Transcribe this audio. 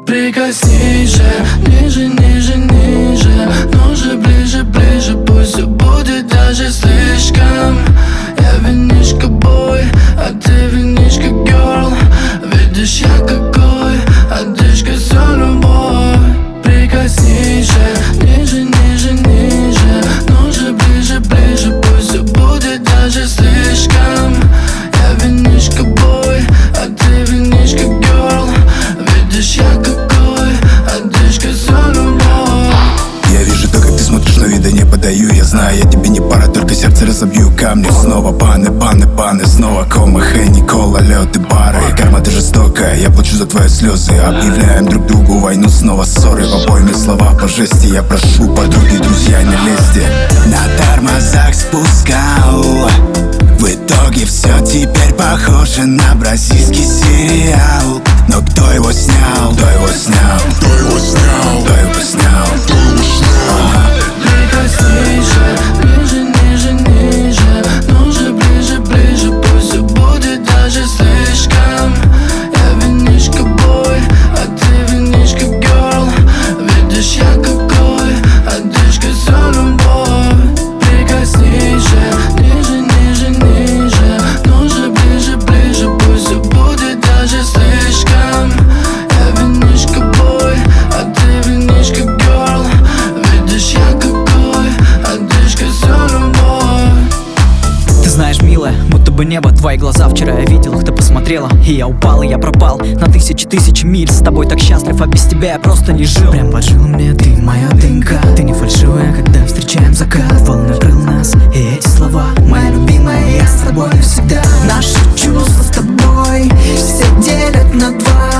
Прикоснись же, ниже, ниже, ниже, но же ближе, ближе. Пусть все будет даже слишком. Я винишка бой, а ты винишка girl. Видишь, я какой, одышка за любовь. Прикоснись же, ниже, ниже, ниже, но же ближе, ближе. Пусть все будет даже слишком. Я винишка бой, а ты винишка girl. Видишь, я какой, одышка за любовь. Я вижу то, как ты смотришь, но вида не подаю. Я знаю, я тебе не пара, только сердце разобью камни. Снова паны, паны, паны, снова кома, Хенни, кола, лед и бары. Карма, ты жестокая, я плачу за твои слезы. Объявляем друг другу войну, снова ссоры. В обоими слова по жести, я прошу подруги, друзья, не лезьте. На тормозах спускал, в итоге все теперь похоже на бразильский сериал. Но кто его снял? Кто его снял? Кто его снял? Кто его снял? Кто его снял? Прикоснись же, ниже, ниже, ниже, но же ближе, ближе. Пусть все будет даже слишком. Я винишка бой, а ты винишка girl. Видишь, я какой, одышка за любовь. Прикоснись же, ниже, ниже, ниже, но же ближе, ближе. Пусть все будет даже слишком. Я винишка бой, а ты винишка girl. Видишь, я какой, одышка за любовь. Ты знаешь, милая, будто бы небо твои глаза. Вчера я видел их, ты посмотрела, и я упал, и я пропал на тысячи миль. С тобой так счастлив, а без тебя я просто не жил. Прям под жилом мне ты, моя дынка. Ты не фальшивая, когда встречаем закат. Волны крыл нас, и эти слова, моя любимая, я с тобой навсегда. Наши чувства с тобой все делят на два.